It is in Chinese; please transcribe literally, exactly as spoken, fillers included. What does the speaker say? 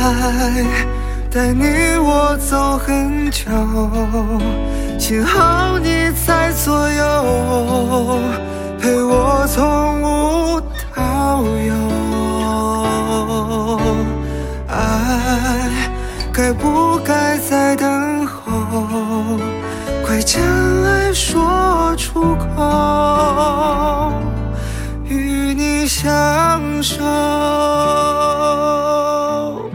爱带你我走很久，幸好你在左右，陪我从无到有。爱该不